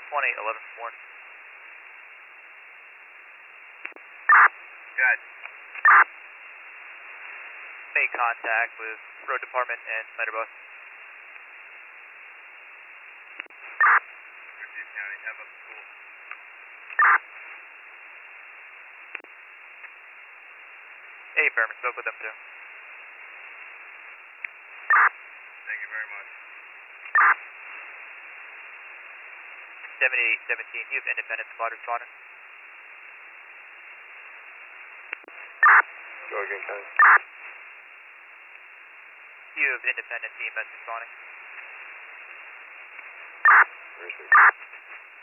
2011 Warren. Good. Made contact with road department and Snyder bus. Richfield County, have up school. Hey, Fairman, spoke with them too. Thank you very much. 7817, you have independent squad responding. Go again, Ken. You have independent EMS responding. Where is it?